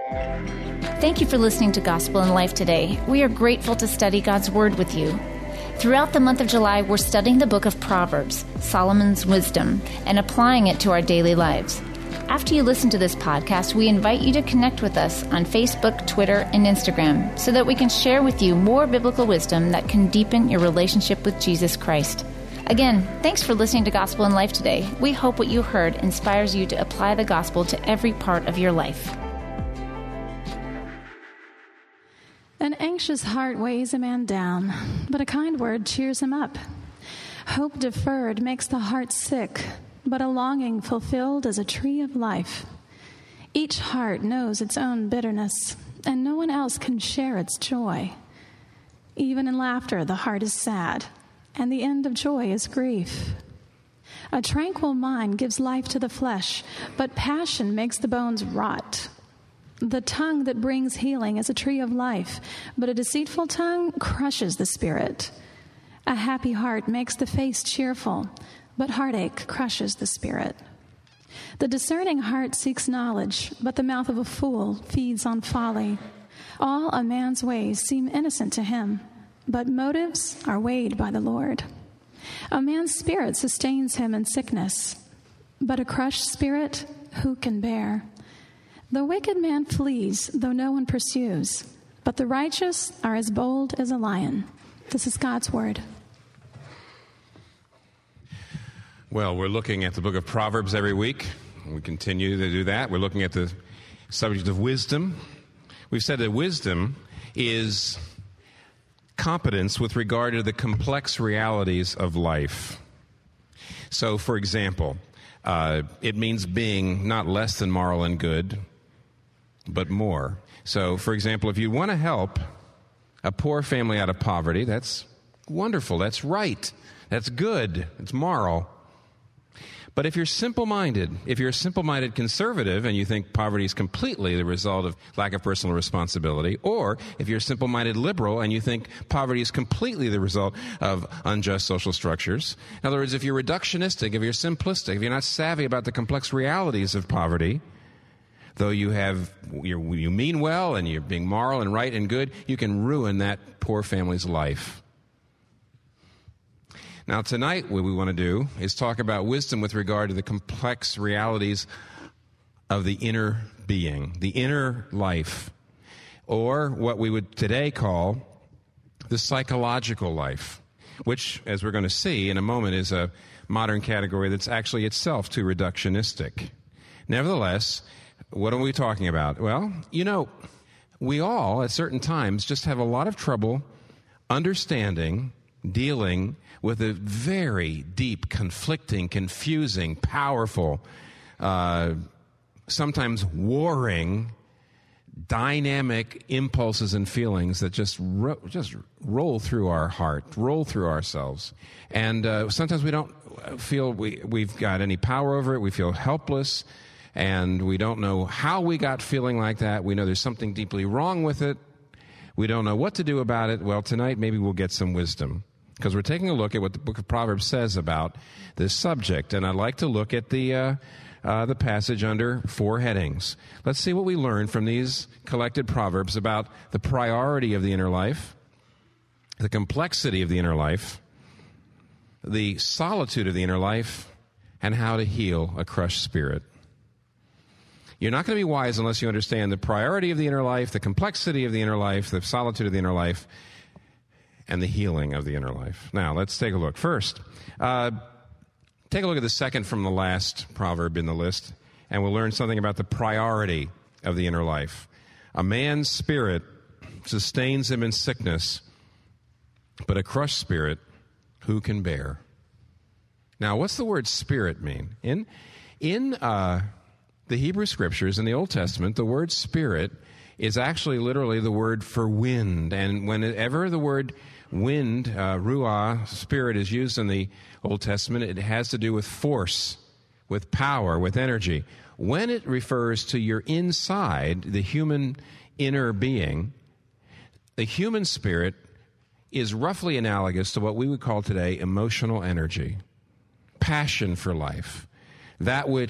Thank you for listening to Gospel in Life today. We are grateful to study God's Word with you. Throughout the month of July, we're studying the book of Proverbs, Solomon's wisdom, and applying it to our daily lives. After you listen to this podcast, we invite you to connect with us on Facebook, Twitter, and Instagram so that we can share with you more biblical wisdom that can deepen your relationship with Jesus Christ. Again, thanks for listening to Gospel in Life today. We hope what you heard inspires you to apply the gospel to every part of your life. An anxious heart weighs a man down, but a kind word cheers him up. Hope deferred makes the heart sick, but a longing fulfilled is a tree of life. Each heart knows its own bitterness, and no one else can share its joy. Even in laughter, the heart is sad, and the end of joy is grief. A tranquil mind gives life to the flesh, but passion makes the bones rot. The tongue that brings healing is a tree of life, but a deceitful tongue crushes the spirit. A happy heart makes the face cheerful, but heartache crushes the spirit. The discerning heart seeks knowledge, but the mouth of a fool feeds on folly. All a man's ways seem innocent to him, but motives are weighed by the Lord. A man's spirit sustains him in sickness, but a crushed spirit who can bear? The wicked man flees, though no one pursues, but the righteous are as bold as a lion. This is God's word. Well, we're looking at the book of Proverbs every week. We continue to do that. We're looking at the subject of wisdom. We've said that wisdom is competence with regard to the complex realities of life. So, for example, it means being not less than moral and good, but more. So, for example, if you want to help a poor family out of poverty, that's wonderful, that's right, that's good, it's moral. But if you're simple-minded, if you're a simple-minded conservative and you think poverty is completely the result of lack of personal responsibility, or if you're a simple-minded liberal and you think poverty is completely the result of unjust social structures, in other words, if you're reductionistic, if you're simplistic, if you're not savvy about the complex realities of poverty, though you mean well and you're being moral and right and good, you can ruin that poor family's life. Now, tonight, what we want to do is talk about wisdom with regard to the complex realities of the inner being, the inner life, or what we would today call the psychological life, which, as we're going to see in a moment, is a modern category that's actually itself too reductionistic. Nevertheless, what are we talking about? Well, we all, at certain times, just have a lot of trouble understanding, dealing with a very deep, conflicting, confusing, powerful, sometimes warring, dynamic impulses and feelings that just roll through our heart, roll through ourselves. And sometimes we don't feel we've got any power over it. We feel helpless, and we don't know how we got feeling like that. We know there's something deeply wrong with it. We don't know what to do about it. Well, tonight maybe we'll get some wisdom, because we're taking a look at what the book of Proverbs says about this subject. And I'd like to look at the passage under 4 headings. Let's see what we learn from these collected proverbs about the priority of the inner life, the complexity of the inner life, the solitude of the inner life, and how to heal a crushed spirit. You're not going to be wise unless you understand the priority of the inner life, the complexity of the inner life, the solitude of the inner life, and the healing of the inner life. Now, let's take a look. First, take a look at the second from the last proverb in the list, and we'll learn something about the priority of the inner life. A man's spirit sustains him in sickness, but a crushed spirit, who can bear? Now, what's the word spirit mean? In the Hebrew Scriptures, in the Old Testament, the word spirit is actually literally the word for wind. And whenever the word wind, ruah, spirit, is used in the Old Testament, it has to do with force, with power, with energy. When it refers to your inside, the human inner being, the human spirit is roughly analogous to what we would call today emotional energy, passion for life, that which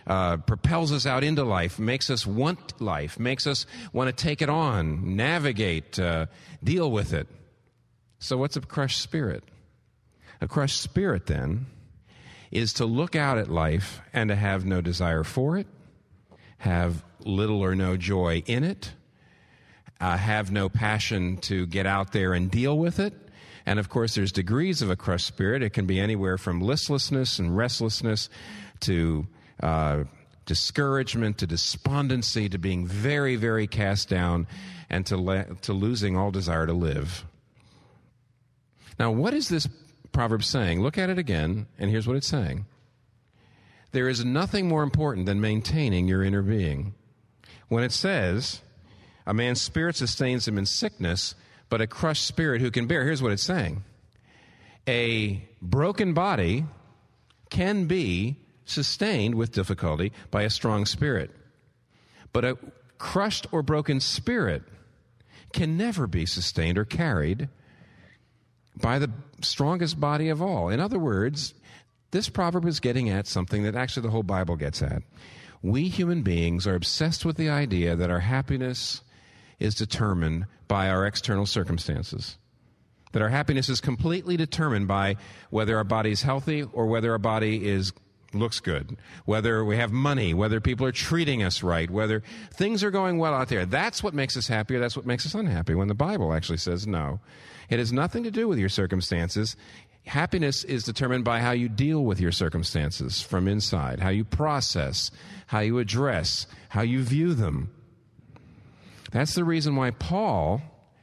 propels us out into life, makes us want life, makes us want to take it on, navigate, deal with it. So what's a crushed spirit? A crushed spirit, then, is to look out at life and to have no desire for it, have little or no joy in it, have no passion to get out there and deal with it. And, of course, there's degrees of a crushed spirit. It can be anywhere from listlessness and restlessness to discouragement to despondency to being very, very cast down and to losing all desire to live. Now, what is this proverb saying? Look at it again, and here's what it's saying. There is nothing more important than maintaining your inner being. When it says, a man's spirit sustains him in sickness, but a crushed spirit who can bear, here's what it's saying. A broken body can be sustained with difficulty by a strong spirit, but a crushed or broken spirit can never be sustained or carried by the strongest body of all. In other words, this proverb is getting at something that actually the whole Bible gets at. We human beings are obsessed with the idea that our happiness is determined by our external circumstances. That our happiness is completely determined by whether our body is healthy or whether our body looks good, whether we have money, whether people are treating us right, whether things are going well out there. That's what makes us happy or that's what makes us unhappy, when the Bible actually says no. It has nothing to do with your circumstances. Happiness is determined by how you deal with your circumstances from inside, how you process, how you address, how you view them. That's the reason why Paul's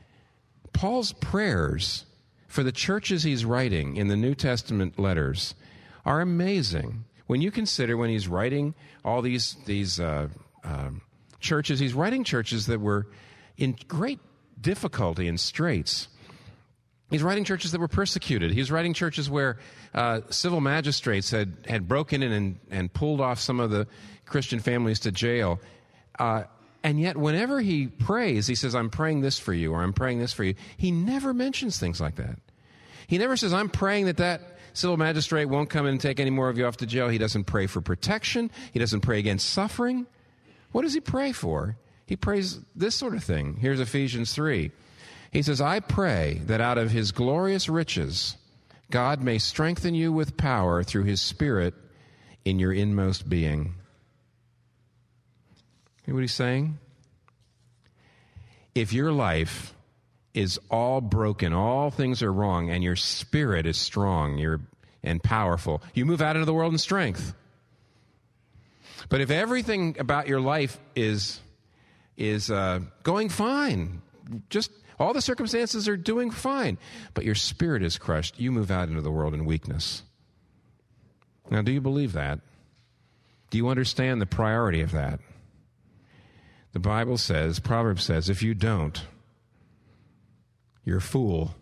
prayers for the churches he's writing in the New Testament letters are amazing. When you consider when he's writing all these churches, he's writing churches that were in great difficulty and straits. He's writing churches that were persecuted. He's writing churches where civil magistrates had broken in and pulled off some of the Christian families to jail. And yet whenever he prays, he says, I'm praying this for you, or I'm praying this for you. He never mentions things like that. He never says, I'm praying that civil magistrate won't come in and take any more of you off to jail. He doesn't pray for protection. He doesn't pray against suffering. What does he pray for? He prays this sort of thing. Here's Ephesians 3. He says, I pray that out of his glorious riches, God may strengthen you with power through his Spirit in your inmost being. Hear what he's saying? If your life is all broken, all things are wrong, and your spirit is strong and powerful, you move out into the world in strength. But if everything about your life is going fine, just all the circumstances are doing fine, but your spirit is crushed, you move out into the world in weakness. Now, do you believe that? Do you understand the priority of that? The Bible says, Proverbs says, if you don't, you're a fool.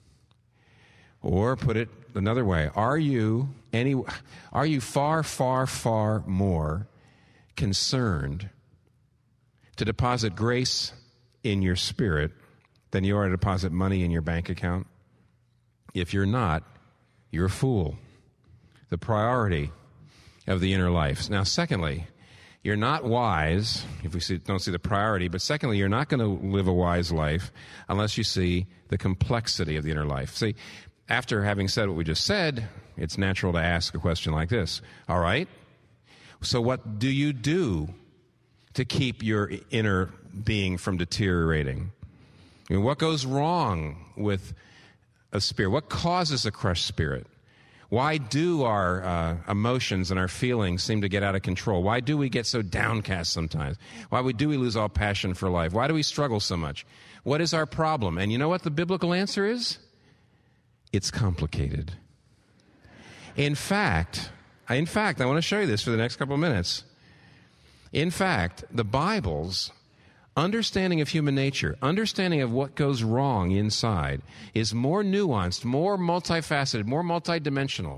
Or put it another way, are you far, far, far more concerned to deposit grace in your spirit than you are to deposit money in your bank account? If you're not, you're a fool. The priority of the inner life. Now, secondly, you're not wise if we don't see the priority, but secondly, you're not going to live a wise life unless you see the complexity of the inner life. See, after having said what we just said, it's natural to ask a question like this. All right, so what do you do to keep your inner being from deteriorating? I mean, what goes wrong with a spirit? What causes a crushed spirit? Why do our emotions and our feelings seem to get out of control? Why do we get so downcast sometimes? Why do we lose all passion for life? Why do we struggle so much? What is our problem? And you know what the biblical answer is? It's complicated. In fact, I want to show you this for the next couple of minutes. In fact, the Bible's understanding of human nature, understanding of what goes wrong inside, is more nuanced, more multifaceted, more multidimensional,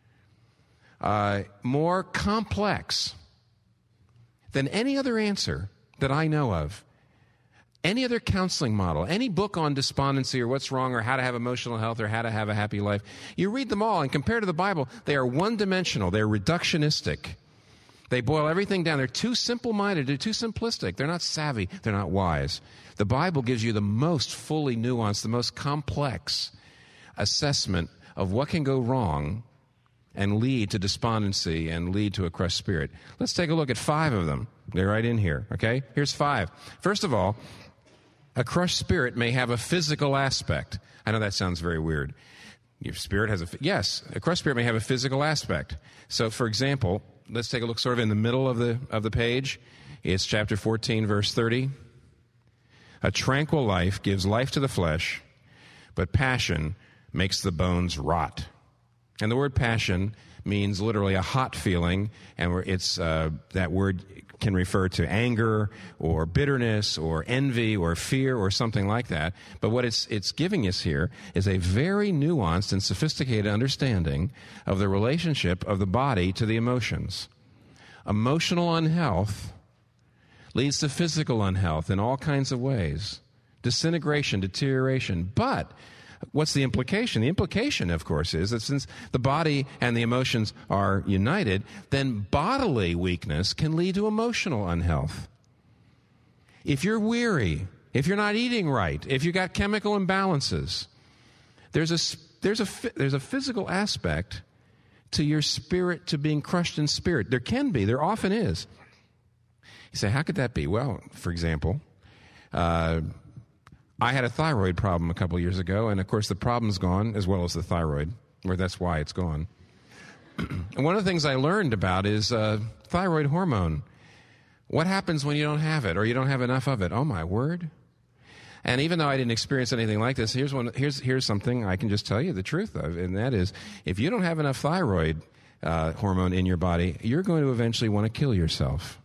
more complex than any other answer that I know of. Any other counseling model, any book on despondency or what's wrong or how to have emotional health or how to have a happy life, you read them all, and compared to the Bible, they are one-dimensional, they're reductionistic. They boil everything down. They're too simple-minded. They're too simplistic. They're not savvy. They're not wise. The Bible gives you the most fully nuanced, the most complex assessment of what can go wrong and lead to despondency and lead to a crushed spirit. Let's take a look at 5 of them. They're right in here, okay? Here's 5. First of all, a crushed spirit may have a physical aspect. I know that sounds very weird. Your spirit has a crushed spirit may have a physical aspect. So, for example, let's take a look sort of in the middle of the page. It's chapter 14, verse 30. A tranquil life gives life to the flesh, but passion makes the bones rot. And the word passion means literally a hot feeling, and it's that word can refer to anger or bitterness or envy or fear or something like that. But what it's giving us here is a very nuanced and sophisticated understanding of the relationship of the body to the emotions. Emotional unhealth leads to physical unhealth in all kinds of ways. Disintegration, deterioration. But what's the implication? The implication, of course, is that since the body and the emotions are united, then bodily weakness can lead to emotional unhealth. If you're weary, if you're not eating right, if you got chemical imbalances, there's a physical aspect to your spirit, to being crushed in spirit. There often is. You say, how could that be? Well, for example, I had a thyroid problem a couple of years ago, and of course the problem's gone as well as the thyroid, or that's why it's gone. And one of the things I learned about is thyroid hormone. What happens when you don't have it or you don't have enough of it? Oh, my word. And even though I didn't experience anything like this, here's something I can just tell you the truth of, and that is if you don't have enough thyroid hormone in your body, you're going to eventually want to kill yourself.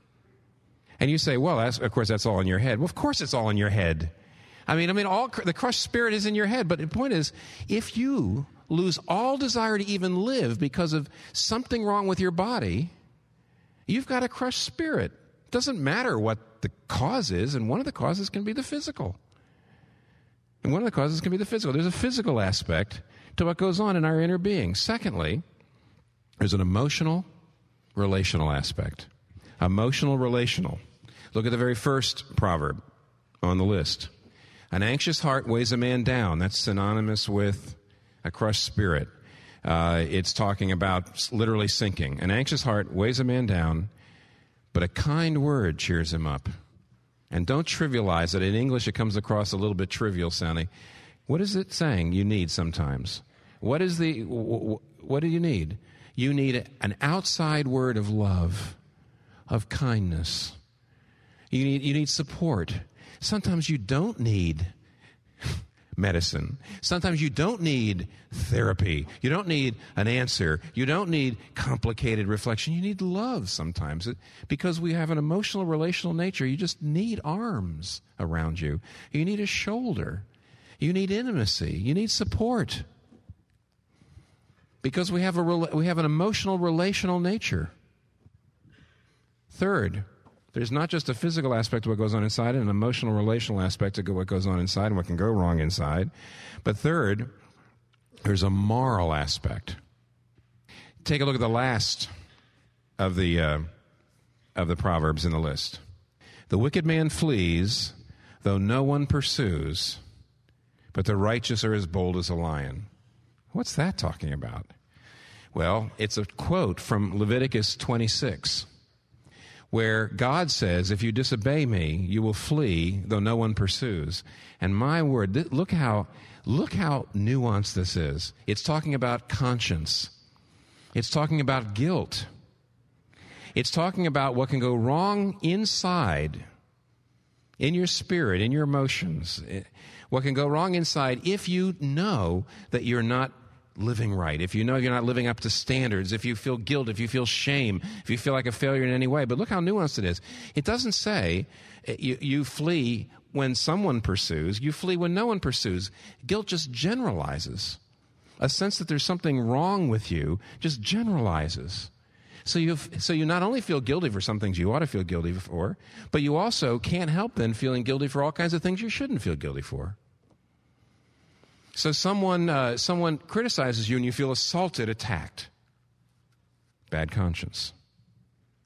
And you say, well, of course, that's all in your head. Well, of course it's all in your head. I mean, the crushed spirit is in your head. But the point is, if you lose all desire to even live because of something wrong with your body, you've got a crushed spirit. It doesn't matter what the cause is, and one of the causes can be the physical. There's a physical aspect to what goes on in our inner being. Secondly, there's an emotional, relational aspect. Emotional, relational. Look at the very first proverb on the list. An anxious heart weighs a man down. That's synonymous with a crushed spirit. It's talking about literally sinking. An anxious heart weighs a man down, but a kind word cheers him up. And don't trivialize it. In English, it comes across a little bit trivial sounding. What is it saying you need sometimes? What do you need? You need an outside word of love, of kindness. You need support. Sometimes you don't need medicine. Sometimes you don't need therapy. You don't need an answer. You don't need complicated reflection. You need love sometimes. Because we have an emotional, relational nature, you just need arms around you. You need a shoulder. You need intimacy. You need support. Because we have an emotional, relational nature. Third, there's not just a physical aspect of what goes on inside and an emotional, relational aspect of what goes on inside and what can go wrong inside. But third, there's a moral aspect. Take a look at the last of the Proverbs in the list. The wicked man flees, though no one pursues, but the righteous are as bold as a lion. What's that talking about? Well, it's a quote from Leviticus 26. Where God says, if you disobey me, you will flee, though no one pursues. And my word, look how nuanced this is. It's talking about conscience. It's talking about guilt. It's talking about what can go wrong inside, in your spirit, in your emotions. What can go wrong inside if you know that you're not living right, if you know you're not living up to standards, if you feel guilt, if you feel shame, if you feel like a failure in any way. But look how nuanced it is. It doesn't say you flee when someone pursues. You flee when no one pursues. Guilt just generalizes. A sense that there's something wrong with you just generalizes. So you not only feel guilty for some things you ought to feel guilty for, but you also can't help then feeling guilty for all kinds of things you shouldn't feel guilty for. So someone criticizes you and you feel assaulted, attacked. Bad conscience.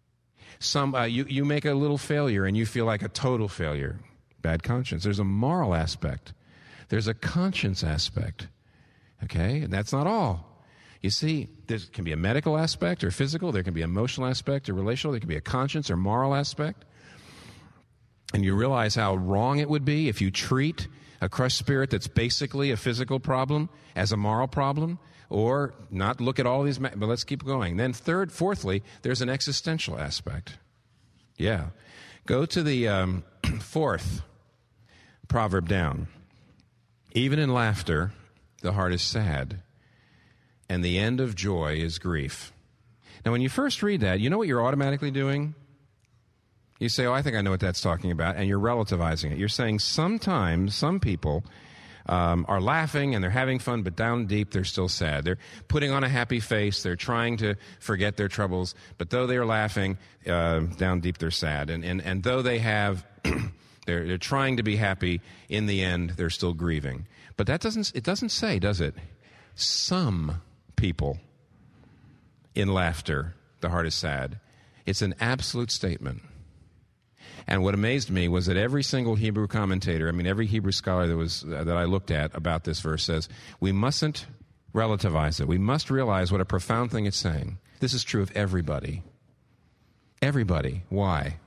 You make a little failure and you feel like a total failure. Bad conscience. There's a moral aspect. There's a conscience aspect. Okay? And that's not all. You see, there can be a medical aspect or physical. There can be an emotional aspect or relational. There can be a conscience or moral aspect. And you realize how wrong it would be if you treat a crushed spirit that's basically a physical problem as a moral problem, or not look at all these, but let's keep going. Then fourthly, there's an existential aspect. Yeah. Go to the fourth proverb down. Even in laughter, the heart is sad, and the end of joy is grief. Now, when you first read that, you know what you're automatically doing? You say, oh, I think I know what that's talking about, and you're relativizing it. You're saying sometimes some people are laughing and they're having fun, but down deep they're still sad. They're putting on a happy face. They're trying to forget their troubles, but though they're laughing, down deep they're sad. And though they have, they're trying to be happy, in the end they're still grieving. But it doesn't say, does it? Some people in laughter, the heart is sad. It's an absolute statement. And what amazed me was that every single Hebrew commentator, every Hebrew scholar that I looked at about this verse says, we mustn't relativize it. We must realize what a profound thing it's saying. This is true of everybody. Everybody. Why?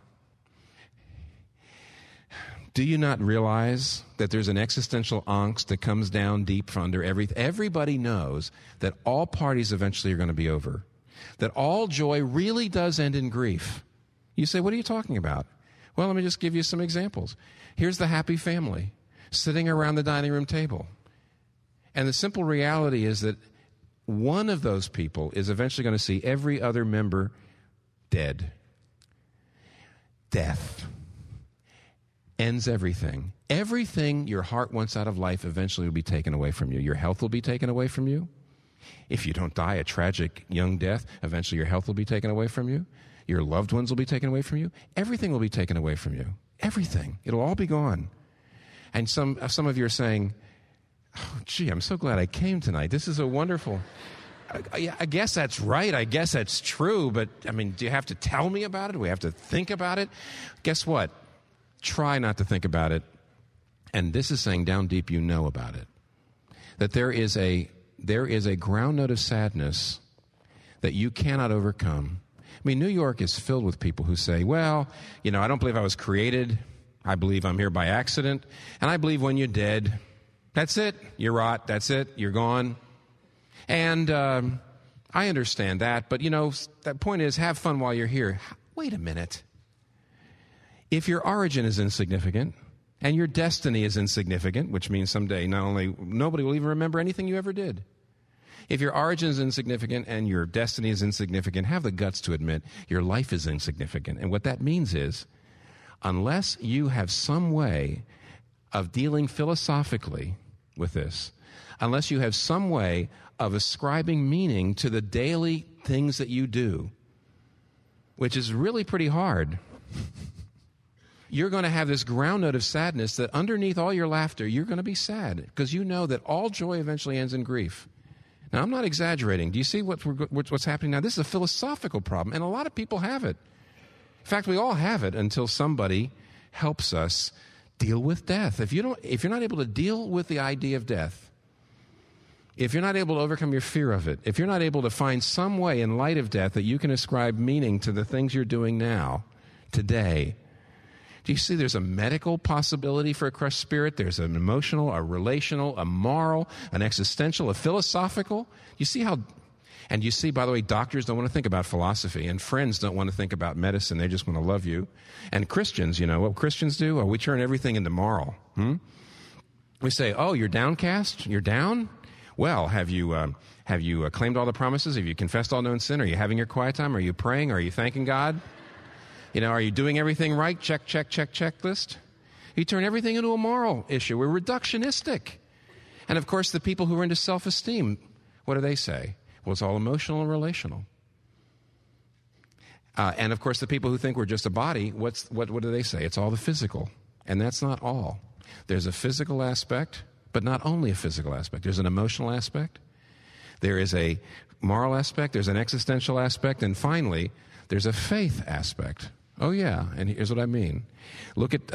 Do you not realize that there's an existential angst that comes down deep from under everything? Everybody knows that all parties eventually are going to be over. That all joy really does end in grief. You say, what are you talking about? Well, let me just give you some examples. Here's the happy family sitting around the dining room table. And the simple reality is that one of those people is eventually going to see every other member dead. Death ends everything. Everything your heart wants out of life eventually will be taken away from you. Your health will be taken away from you. If you don't die a tragic young death, eventually your health will be taken away from you. Your loved ones will be taken away from you. Everything will be taken away from you. Everything. It'll all be gone. And some of you are saying, oh, gee, I'm so glad I came tonight. This is a wonderful... I guess that's right. I guess that's true. But, do you have to tell me about it? Do we have to think about it? Guess what? Try not to think about it. And this is saying down deep you know about it. That there is a ground note of sadness that you cannot overcome. New York is filled with people who say, well, I don't believe I was created. I believe I'm here by accident. And I believe when you're dead, that's it. You're rot. That's it. You're gone. And I understand that. But, that point is, have fun while you're here. Wait a minute. If your origin is insignificant and your destiny is insignificant, which means someday nobody will even remember anything you ever did. If your origin is insignificant and your destiny is insignificant, have the guts to admit your life is insignificant. And what that means is, unless you have some way of dealing philosophically with this, unless you have some way of ascribing meaning to the daily things that you do, which is really pretty hard, you're going to have this ground note of sadness that underneath all your laughter, you're going to be sad because you know that all joy eventually ends in grief. Now, I'm not exaggerating. Do you see what's happening now? This is a philosophical problem, and a lot of people have it. In fact, we all have it until somebody helps us deal with death. If you're not able to deal with the idea of death, if you're not able to overcome your fear of it, if you're not able to find some way in light of death that you can ascribe meaning to the things you're doing now, today, do you see there's a medical possibility for a crushed spirit? There's an emotional, a relational, a moral, an existential, a philosophical. You see how... And you see, by the way, doctors don't want to think about philosophy, and friends don't want to think about medicine. They just want to love you. And Christians, what Christians do? We turn everything into moral. We say, oh, you're downcast? You're down? Well, have you claimed all the promises? Have you confessed all known sin? Are you having your quiet time? Are you praying? Are you thanking God? Are you doing everything right? Check, check, check, checklist. You turn everything into a moral issue. We're reductionistic. And, of course, the people who are into self-esteem, what do they say? Well, it's all emotional and relational. And, of course, the people who think we're just a body, what do they say? It's all the physical. And that's not all. There's a physical aspect, but not only a physical aspect. There's an emotional aspect. There is a moral aspect. There's an existential aspect. And finally, there's a faith aspect. Oh, yeah, and here's what I mean. Look at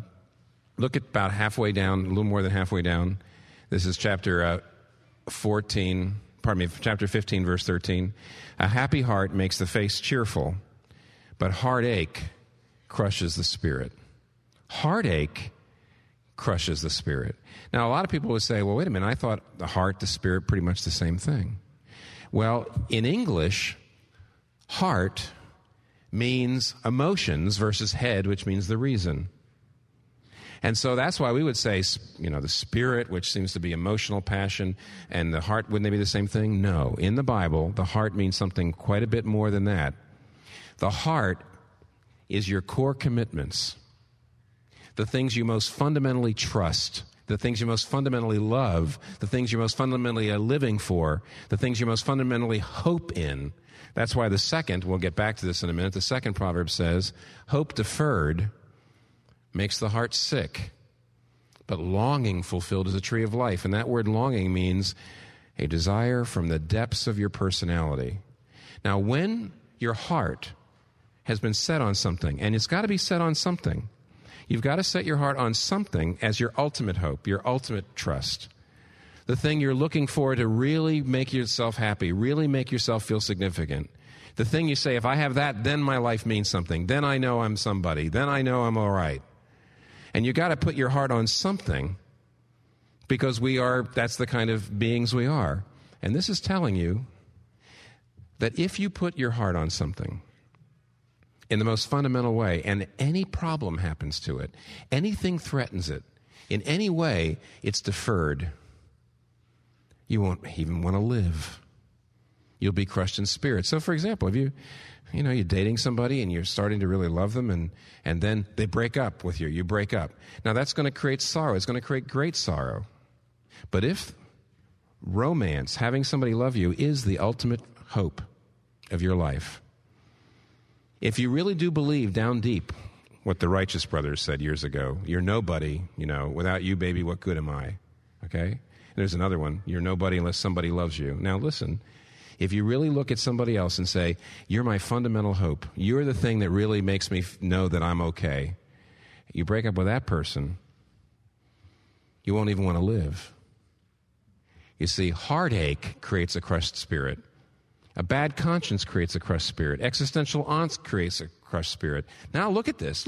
about halfway down, a little more than halfway down. This is chapter 15, verse 13. A happy heart makes the face cheerful, but heartache crushes the spirit. Heartache crushes the spirit. Now, a lot of people would say, well, wait a minute, I thought the heart, the spirit, pretty much the same thing. Well, in English, heart means emotions versus head, which means the reason. And so that's why we would say, the spirit, which seems to be emotional passion, and the heart, wouldn't they be the same thing? No. In the Bible, the heart means something quite a bit more than that. The heart is your core commitments, the things you most fundamentally trust, the things you most fundamentally love, the things you most fundamentally are living for, the things you most fundamentally hope in. That's why the second, we'll get back to this in a minute, the second proverb says, hope deferred makes the heart sick, but longing fulfilled is a tree of life. And that word longing means a desire from the depths of your personality. Now, when your heart has been set on something, and it's got to be set on something, you've got to set your heart on something as your ultimate hope, your ultimate trust. The thing you're looking for to really make yourself happy, really make yourself feel significant. The thing you say, if I have that, then my life means something. Then I know I'm somebody. Then I know I'm all right. And you got to put your heart on something because that's the kind of beings we are. And this is telling you that if you put your heart on something in the most fundamental way, and any problem happens to it, anything threatens it, in any way, it's deferred. You won't even want to live. You'll be crushed in spirit. So, for example, if you're dating somebody and you're starting to really love them and then they break up with you, you break up. Now, that's going to create sorrow. It's going to create great sorrow. But if romance, having somebody love you, is the ultimate hope of your life, if you really do believe down deep what the Righteous Brothers said years ago, you're nobody, without you, baby, what good am I? Okay? There's another one, you're nobody unless somebody loves you. Now listen, if you really look at somebody else and say, you're my fundamental hope, you're the thing that really makes me know that I'm okay, you break up with that person, you won't even want to live. You see, heartache creates a crushed spirit. A bad conscience creates a crushed spirit. Existential angst creates a crushed spirit. Now look at this.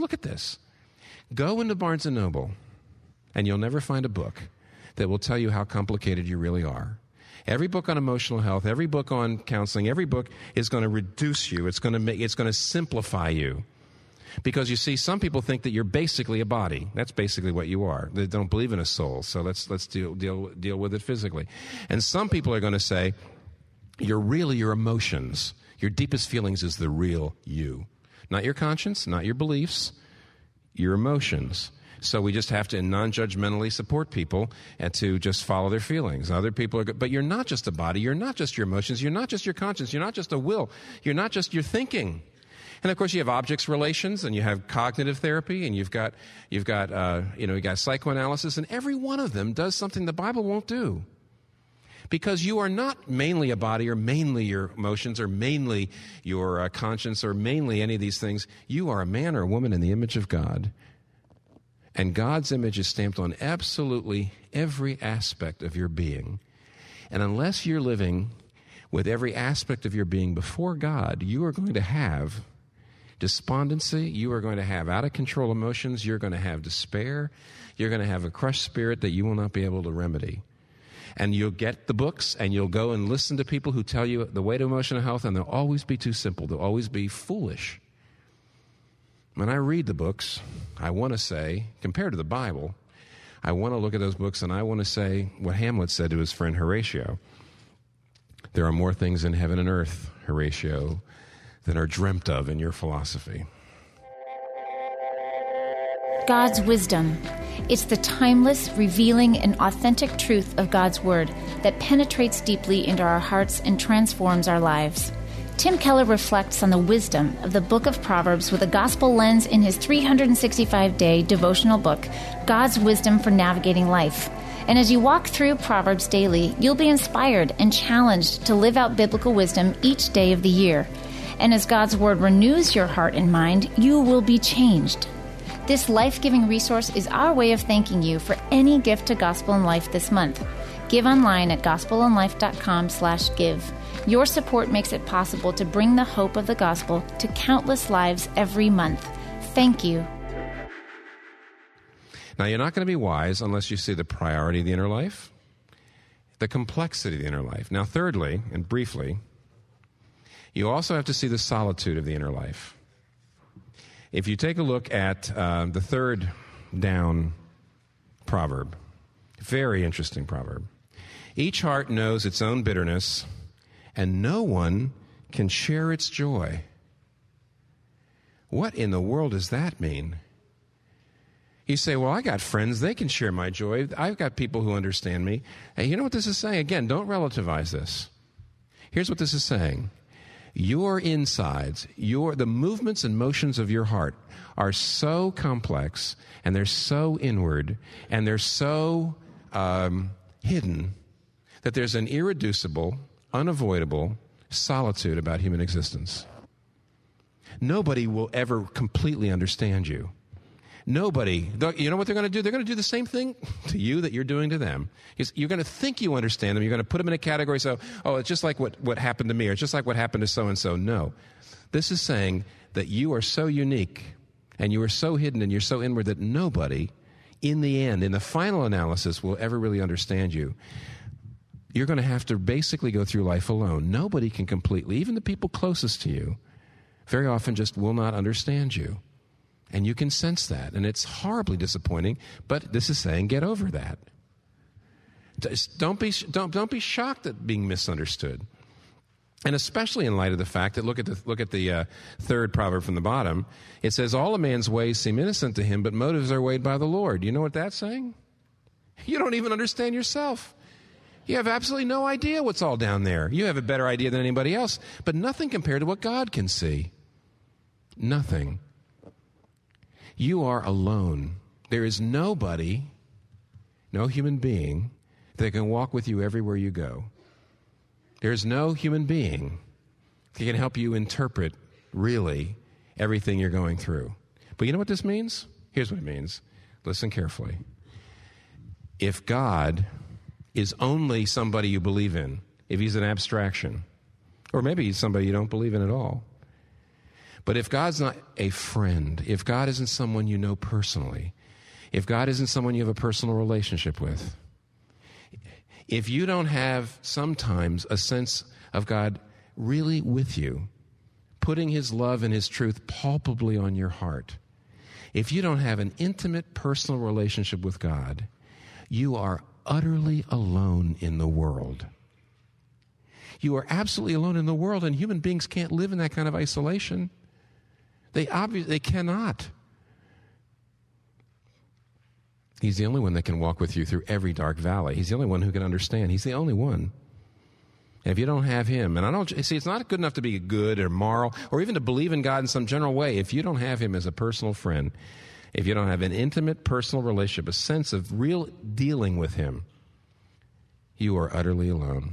Go into Barnes & Noble, and you'll never find a book that will tell you how complicated you really are. Every book on emotional health, every book on counseling, every book is going to reduce you. It's going to simplify you. Because you see, some people think that you're basically a body. That's basically what you are. They don't believe in a soul, so let's deal with it physically. And some people are going to say, you're really your emotions. Your deepest feelings is the real you. Not your conscience, not your beliefs, your emotions. So we just have to non-judgmentally support people and to just follow their feelings. Other people are good. But you're not just a body. You're not just your emotions. You're not just your conscience. You're not just a will. You're not just your thinking. And of course, you have objects relations, and you have cognitive therapy, and you've got psychoanalysis, and every one of them does something the Bible won't do. Because you are not mainly a body, or mainly your emotions, or mainly your conscience, or mainly any of these things. You are a man or a woman in the image of God. And God's image is stamped on absolutely every aspect of your being. And unless you're living with every aspect of your being before God, you are going to have despondency, you are going to have out-of-control emotions, you're going to have despair, you're going to have a crushed spirit that you will not be able to remedy. And you'll get the books, and you'll go and listen to people who tell you the way to emotional health, and they'll always be too simple. They'll always be foolish. When I read the books, I want to say, compared to the Bible, I want to look at those books and I want to say what Hamlet said to his friend Horatio. There are more things in heaven and earth, Horatio, than are dreamt of in your philosophy. God's wisdom. It's the timeless, revealing, and authentic truth of God's Word that penetrates deeply into our hearts and transforms our lives. Tim Keller reflects on the wisdom of the book of Proverbs with a gospel lens in his 365-day devotional book, God's Wisdom for Navigating Life. And as you walk through Proverbs daily, you'll be inspired and challenged to live out biblical wisdom each day of the year. And as God's Word renews your heart and mind, you will be changed. This life-giving resource is our way of thanking you for any gift to Gospel in Life this month. Give online at gospelinlife.com/give. Your support makes it possible to bring the hope of the gospel to countless lives every month. Thank you. Now, you're not going to be wise unless you see the priority of the inner life, the complexity of the inner life. Now, thirdly, and briefly, you also have to see the solitude of the inner life. If you take a look at the third down proverb, very interesting proverb. Each heart knows its own bitterness, and no one can share its joy. What in the world does that mean? You say, well, I got friends. They can share my joy. I've got people who understand me. Hey, you know what this is saying? Again, don't relativize this. Here's what this is saying. Your insides, the movements and motions of your heart are so complex, and they're so inward, and they're so hidden that there's an irreducible, unavoidable solitude about human existence. Nobody will ever completely understand you. Nobody. You know what they're going to do? They're going to do the same thing to you that you're doing to them. You're going to think you understand them. You're going to put them in a category. So, it's just like what happened to me, or it's just like what happened to so-and-so. No. This is saying that you are so unique, and you are so hidden, and you're so inward that nobody, in the end, in the final analysis, will ever really understand you. You're going to have to basically go through life alone. Nobody can completely, even the people closest to you, very often just will not understand you. And you can sense that. And it's horribly disappointing, but this is saying get over that. Don't be shocked at being misunderstood. And especially in light of the fact that look at the third proverb from the bottom. It says, all a man's ways seem innocent to him, but motives are weighed by the Lord. You know what that's saying? You don't even understand yourself. You have absolutely no idea what's all down there. You have a better idea than anybody else, but nothing compared to what God can see. Nothing. You are alone. There is nobody, no human being, that can walk with you everywhere you go. There is no human being that can help you interpret, really, everything you're going through. But you know what this means? Here's what it means. Listen carefully. If God is only somebody you believe in, if he's an abstraction, or maybe he's somebody you don't believe in at all, but if God's not a friend, if God isn't someone you know personally, if God isn't someone you have a personal relationship with, if you don't have sometimes a sense of God really with you, putting his love and his truth palpably on your heart, if you don't have an intimate personal relationship with God, you are utterly alone in the world. You are absolutely alone in the world, and human beings can't live in that kind of isolation. They cannot. He's the only one that can walk with you through every dark valley. He's the only one who can understand. He's the only one. And if you don't have him, and it's not good enough to be good or moral or even to believe in God in some general way. If you don't have him as a personal friend, if you don't have an intimate personal relationship, a sense of real dealing with him, you are utterly alone.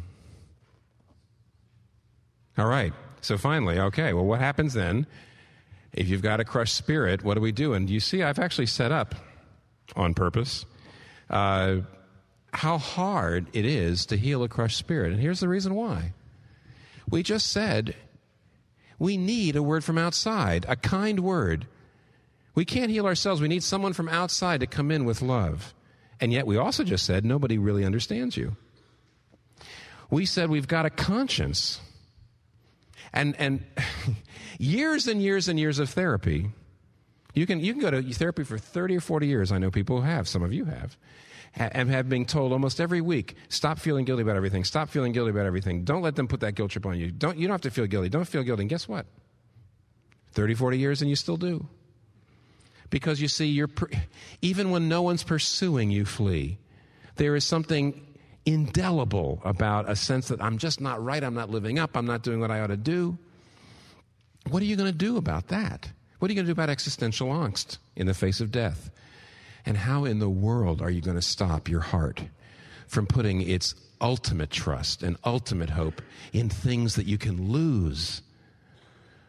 All right. So finally, okay, well, what happens then? If you've got a crushed spirit, what do we do? And you see, I've actually set up on purpose how hard it is to heal a crushed spirit. And here's the reason why. We just said we need a word from outside, a kind word. We can't heal ourselves. We need someone from outside to come in with love. And yet we also just said nobody really understands you. We said we've got a conscience. And years and years and years of therapy. You can go to therapy for 30 or 40 years. I know people who have. Some of you have. And have been told almost every week, stop feeling guilty about everything. Stop feeling guilty about everything. Don't let them put that guilt trip on you. You don't have to feel guilty. Don't feel guilty. And guess what? 30, 40 years and you still do. Because you see, even when no one's pursuing, you flee. There is something indelible about a sense that I'm just not right, I'm not living up, I'm not doing what I ought to do. What are you going to do about that? What are you going to do about existential angst in the face of death? And how in the world are you going to stop your heart from putting its ultimate trust and ultimate hope in things that you can lose?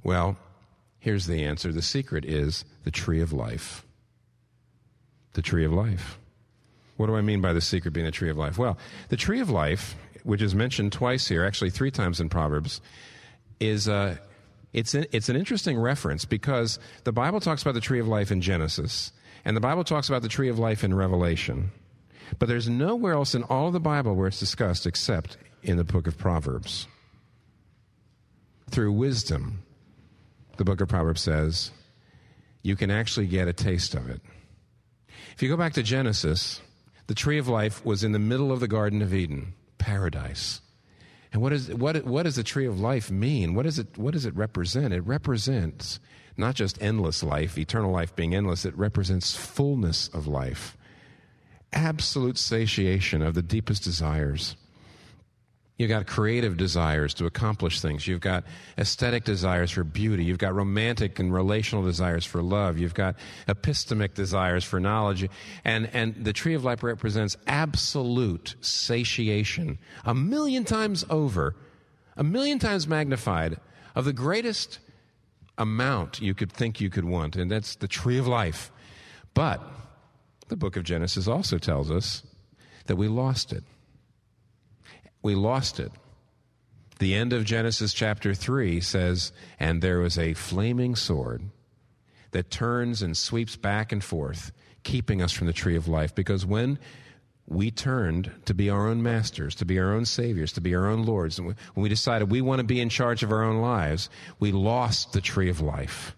Well, here's the answer. The secret is the tree of life. The tree of life. What do I mean by the secret being the tree of life? Well, the tree of life, which is mentioned twice here, actually 3 times in Proverbs, is it's an interesting reference because the Bible talks about the tree of life in Genesis, and the Bible talks about the tree of life in Revelation. But there's nowhere else in all of the Bible where it's discussed except in the book of Proverbs. Through wisdom, the book of Proverbs says, you can actually get a taste of it. If you go back to Genesis, the tree of life was in the middle of the Garden of Eden, paradise. And what does the tree of life mean? What does it represent? It represents not just endless life, eternal life being endless, it represents fullness of life, absolute satiation of the deepest desires. You've got creative desires to accomplish things. You've got aesthetic desires for beauty. You've got romantic and relational desires for love. You've got epistemic desires for knowledge. And the tree of life represents absolute satiation, 1,000,000 times over, 1,000,000 times magnified, of the greatest amount you could think you could want. And that's the tree of life. But the book of Genesis also tells us that we lost it. We lost it. The end of Genesis chapter 3 says, and there was a flaming sword that turns and sweeps back and forth, keeping us from the tree of life. Because when we turned to be our own masters, to be our own saviors, to be our own lords, and when we decided we want to be in charge of our own lives, we lost the tree of life.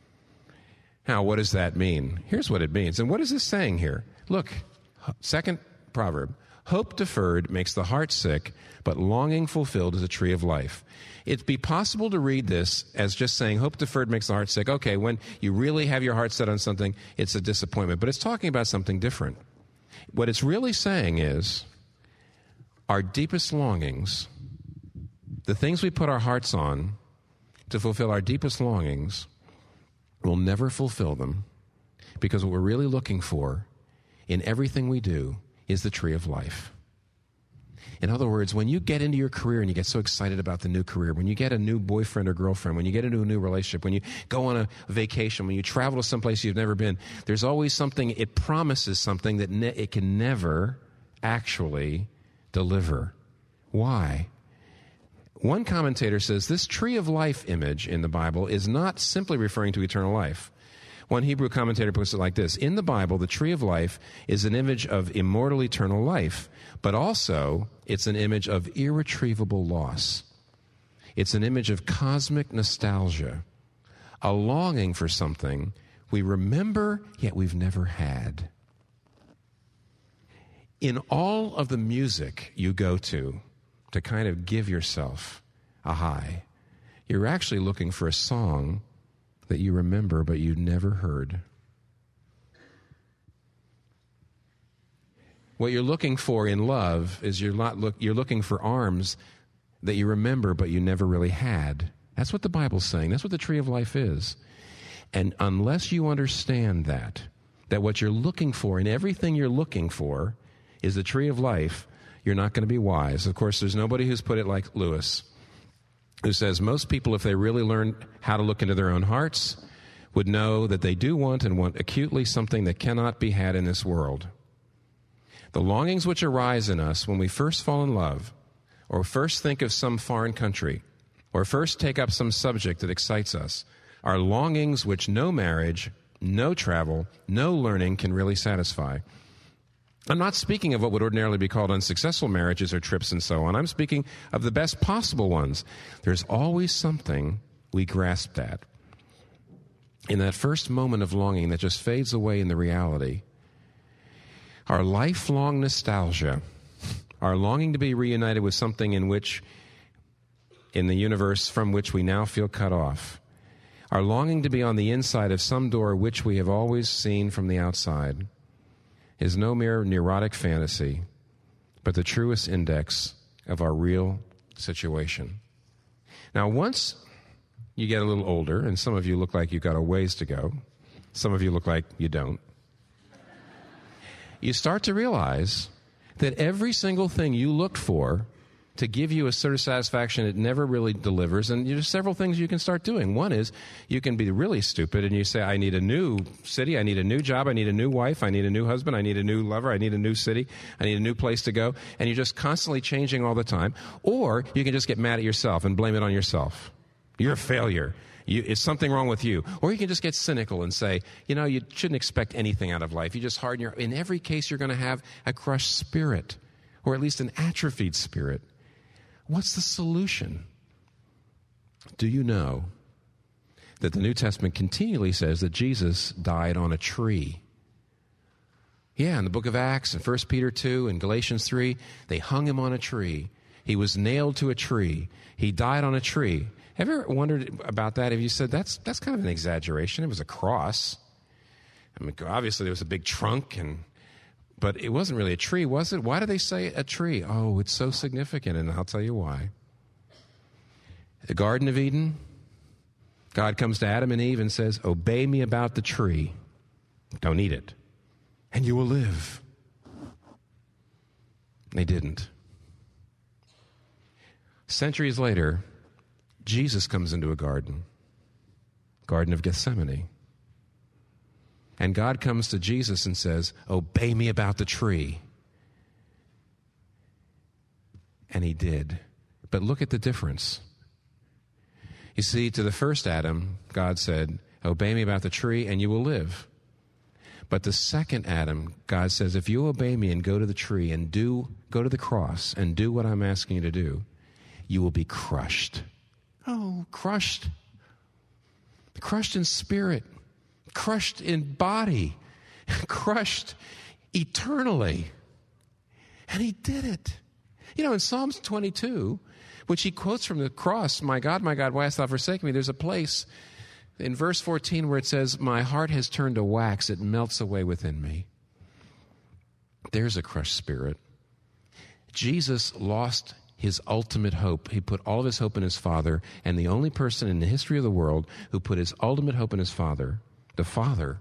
Now, what does that mean? Here's what it means. And what is this saying here? Look, second proverb. Hope deferred makes the heart sick, but longing fulfilled is a tree of life. It'd be possible to read this as just saying, hope deferred makes the heart sick. Okay, when you really have your heart set on something, it's a disappointment. But it's talking about something different. What it's really saying is, our deepest longings, the things we put our hearts on to fulfill our deepest longings, we'll never fulfill them, because what we're really looking for in everything we do is the tree of life. In other words, when you get into your career and you get so excited about the new career, when you get a new boyfriend or girlfriend, when you get into a new relationship, when you go on a vacation, when you travel to some place you've never been, there's always something, it promises something that it can never actually deliver. Why? One commentator says this tree of life image in the Bible is not simply referring to eternal life. One Hebrew commentator puts it like this: in the Bible, the tree of life is an image of immortal eternal life, but also it's an image of irretrievable loss. It's an image of cosmic nostalgia, a longing for something we remember yet we've never had. In all of the music you go to kind of give yourself a high, you're actually looking for a song that you remember but you never heard. What you're looking for in love is you're looking for arms that you remember but you never really had. That's what the Bible's saying. That's what the tree of life is. And unless you understand that what you're looking for in everything you're looking for is the tree of life, you're not going to be wise. Of course, there's nobody who's put it like Lewis, who says most people, if they really learn how to look into their own hearts, would know that they do want and want acutely something that cannot be had in this world. The longings which arise in us when we first fall in love, or first think of some foreign country, or first take up some subject that excites us, are longings which no marriage, no travel, no learning can really satisfy. I'm not speaking of what would ordinarily be called unsuccessful marriages or trips and so on. I'm speaking of the best possible ones. There's always something we grasped at. In that first moment of longing that just fades away in the reality, our lifelong nostalgia, our longing to be reunited with something in the universe from which we now feel cut off, our longing to be on the inside of some door which we have always seen from the outside, is no mere neurotic fantasy, but the truest index of our real situation. Now, once you get a little older, and some of you look like you've got a ways to go, some of you look like you don't, you start to realize that every single thing you looked for to give you a sort of satisfaction it never really delivers. And there's several things you can start doing. One is you can be really stupid and you say, I need a new city, I need a new job, I need a new wife, I need a new husband, I need a new lover, I need a new city, I need a new place to go. And you're just constantly changing all the time. Or you can just get mad at yourself and blame it on yourself. You're a failure. It's something wrong with you. Or you can just get cynical and say, you shouldn't expect anything out of life. You just harden in every case, you're going to have a crushed spirit, or at least an atrophied spirit. What's the solution? Do you know that the New Testament continually says that Jesus died on a tree? Yeah, in the book of Acts and 1 Peter 2 and Galatians 3, they hung him on a tree. He was nailed to a tree. He died on a tree. Have you ever wondered about that? Have you said, that's kind of an exaggeration? It was a cross. I mean, obviously there was a big trunk, but it wasn't really a tree, was it? Why do they say a tree? Oh, it's so significant, and I'll tell you why. The Garden of Eden, God comes to Adam and Eve and says, obey me about the tree. Don't eat it, and you will live. They didn't. Centuries later, Jesus comes into a Garden of Gethsemane. And God comes to Jesus and says, obey me about the tree. And he did. But look at the difference. You see, to the first Adam, God said, obey me about the tree and you will live. But the second Adam, God says, if you obey me and go to the tree and go to the cross and do what I'm asking you to do, you will be crushed. Oh, crushed. Crushed in spirit, crushed in body, crushed eternally. And he did it. In Psalms 22, which he quotes from the cross, my God, why hast thou forsaken me? There's a place in verse 14 where it says, my heart has turned to wax, it melts away within me. There's a crushed spirit. Jesus lost his ultimate hope. He put all of his hope in his Father, and the only person in the history of the world who put his ultimate hope in his Father, the Father,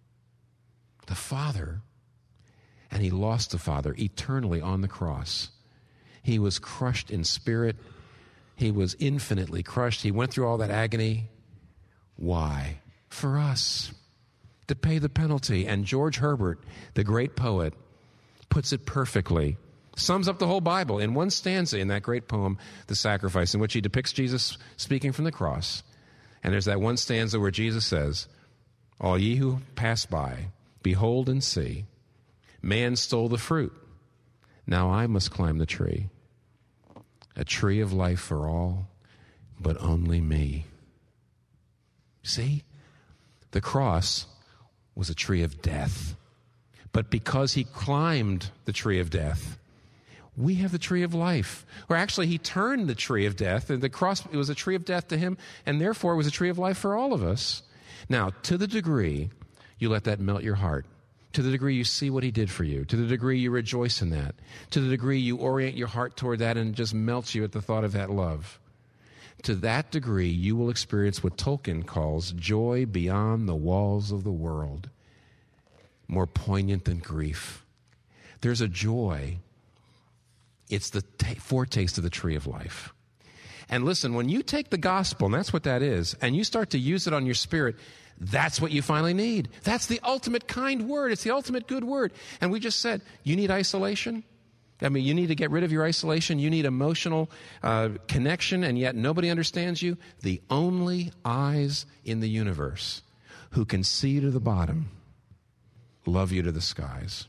and he lost the Father eternally on the cross. He was crushed in spirit. He was infinitely crushed. He went through all that agony. Why? For us, to pay the penalty. And George Herbert, the great poet, puts it perfectly. Sums up the whole Bible in one stanza in that great poem, The Sacrifice, in which he depicts Jesus speaking from the cross. And there's that one stanza where Jesus says, all ye who pass by, behold and see, man stole the fruit. Now I must climb the tree. A tree of life for all, but only me. See? The cross was a tree of death. But because he climbed the tree of death, we have the tree of life. Or actually, he turned the tree of death, and the cross, it was a tree of death to him, and therefore it was a tree of life for all of us. Now, to the degree you let that melt your heart, to the degree you see what he did for you, to the degree you rejoice in that, to the degree you orient your heart toward that and it just melts you at the thought of that love, to that degree you will experience what Tolkien calls joy beyond the walls of the world, more poignant than grief. There's a joy. It's the foretaste of the tree of life. And listen, when you take the gospel, and that's what that is, and you start to use it on your spirit, that's what you finally need. That's the ultimate kind word. It's the ultimate good word. And we just said, you need isolation? I mean, you need to get rid of your isolation. You need emotional connection, and yet nobody understands you. The only eyes in the universe who can see you to the bottom love you to the skies.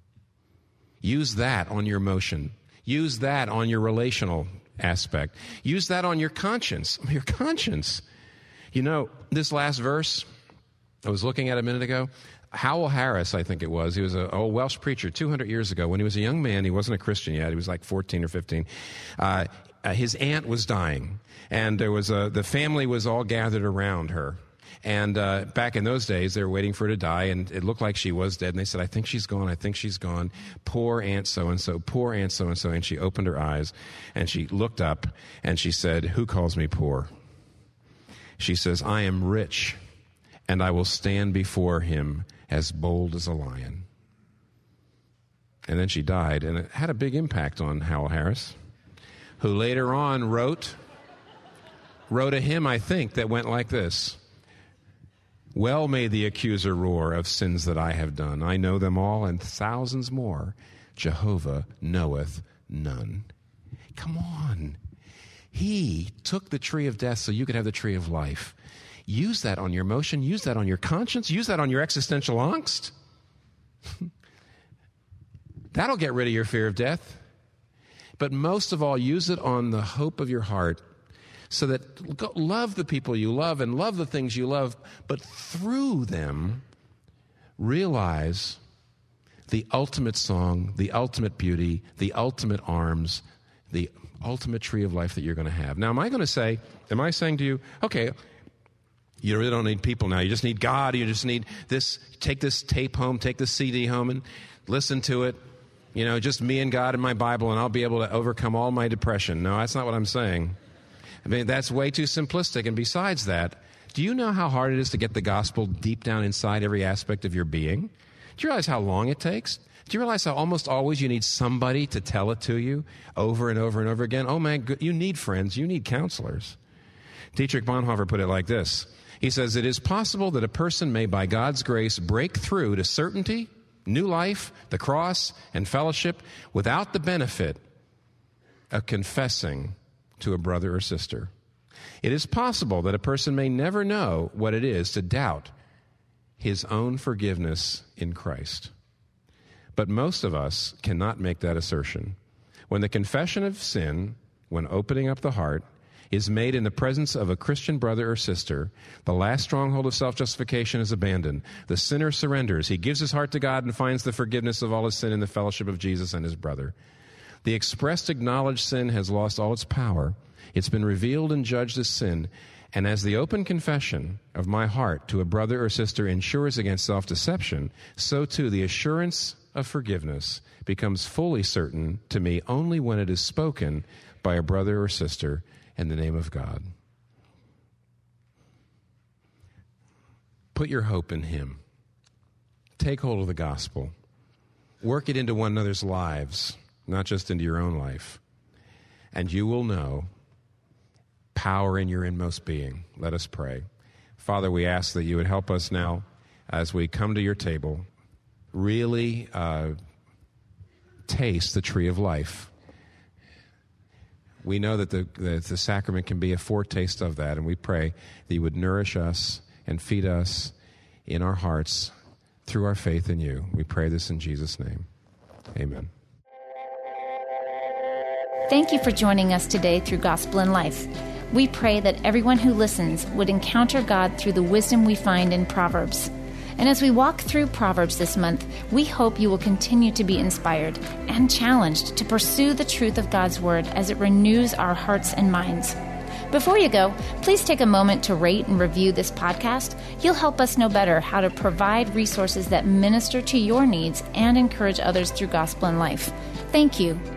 Use that on your emotion. Use that on your relational aspect. Use that on your conscience. Your conscience. This last verse, I was looking at a minute ago. Howell Harris, I think it was. He was an old Welsh preacher 200 years ago. When he was a young man, he wasn't a Christian yet. He was like 14 or 15. His aunt was dying, and the family was all gathered around her. And back in those days, they were waiting for her to die, and it looked like she was dead. And they said, I think she's gone. I think she's gone. Poor Aunt so-and-so, poor Aunt so-and-so. And she opened her eyes, and she looked up, and she said, who calls me poor? She says, I am rich, and I will stand before him as bold as a lion. And then she died, and it had a big impact on Howell Harris. who later on wrote a hymn, I think, that went like this. Well may the accuser roar of sins that I have done. I know them all and thousands more. Jehovah knoweth none. Come on. He took the tree of death so you could have the tree of life. Use that on your emotion. Use that on your conscience. Use that on your existential angst. That'll get rid of your fear of death. But most of all, use it on the hope of your heart so that love the people you love and love the things you love, but through them, realize the ultimate song, the ultimate beauty, the ultimate arms, the ultimate tree of life that you're going to have. Now, am I saying to you, okay, you really don't need people now. You just need God. You just need this. Take this tape home, take this CD home and listen to it. Just me and God and my Bible, and I'll be able to overcome all my depression. No, that's not what I'm saying. I mean, that's way too simplistic. And besides that, do you know how hard it is to get the gospel deep down inside every aspect of your being? Do you realize how long it takes? Do you realize how almost always you need somebody to tell it to you over and over and over again? Oh, man, you need friends. You need counselors. Dietrich Bonhoeffer put it like this. He says, it is possible that a person may, by God's grace, break through to certainty, new life, the cross, and fellowship without the benefit of confessing to a brother or sister. It is possible that a person may never know what it is to doubt his own forgiveness in Christ. But most of us cannot make that assertion. When the confession of sin, when opening up the heart, is made in the presence of a Christian brother or sister, the last stronghold of self-justification is abandoned. The sinner surrenders. He gives his heart to God and finds the forgiveness of all his sin in the fellowship of Jesus and his brother. The expressed acknowledged sin has lost all its power. It's been revealed and judged as sin. And as the open confession of my heart to a brother or sister ensures against self-deception, so too the assurance of forgiveness becomes fully certain to me only when it is spoken by a brother or sister in the name of God. Put your hope in Him. Take hold of the gospel. Work it into one another's lives, not just into your own life. And you will know power in your inmost being. Let us pray. Father, we ask that you would help us now as we come to your table, really taste the tree of life. We know that the sacrament can be a foretaste of that, and we pray that you would nourish us and feed us in our hearts through our faith in you. We pray this in Jesus' name. Amen. Thank you for joining us today through Gospel in Life. We pray that everyone who listens would encounter God through the wisdom we find in Proverbs. And as we walk through Proverbs this month, we hope you will continue to be inspired and challenged to pursue the truth of God's Word as it renews our hearts and minds. Before you go, please take a moment to rate and review this podcast. You'll help us know better how to provide resources that minister to your needs and encourage others through Gospel in Life. Thank you.